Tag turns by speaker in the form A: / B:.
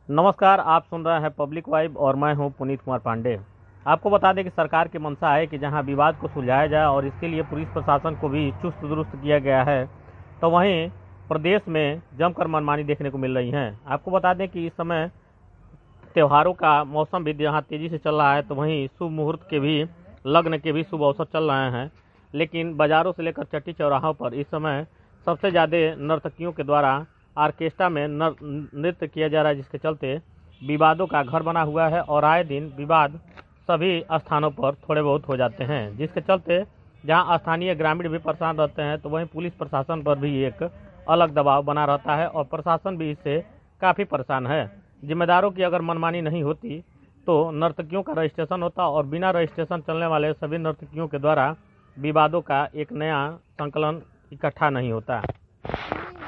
A: नमस्कार, आप सुन रहे हैं पब्लिक वाइब और मैं हूं पुनीत कुमार पांडे। आपको बता दें कि सरकार की मंशा है कि जहां विवाद को सुलझाया जाए और इसके लिए पुलिस प्रशासन को भी चुस्त दुरुस्त किया गया है, तो वहीं प्रदेश में जमकर मनमानी देखने को मिल रही है। आपको बता दें कि इस समय त्योहारों का मौसम भी जहाँ तेजी से चल रहा है, तो वहीं शुभ मुहूर्त के भी लग्न के भी शुभ अवसर चल रहे हैं। लेकिन बाजारों से लेकर चट्टी चौराहों पर इस समय सबसे ज़्यादा नर्तकियों के द्वारा ऑर्केस्ट्रा में नृत्य किया जा रहा है, जिसके चलते विवादों का घर बना हुआ है और आए दिन विवाद सभी स्थानों पर थोड़े बहुत हो जाते हैं, जिसके चलते जहां स्थानीय ग्रामीण भी परेशान रहते हैं, तो वहीं पुलिस प्रशासन पर भी एक अलग दबाव बना रहता है और प्रशासन भी इससे काफ़ी परेशान है। जिम्मेदारों की अगर मनमानी नहीं होती तो नर्तकियों का रजिस्ट्रेशन होता और बिना रजिस्ट्रेशन चलने वाले सभी नर्तकियों के द्वारा विवादों का एक नया संकलन इकट्ठा नहीं होता।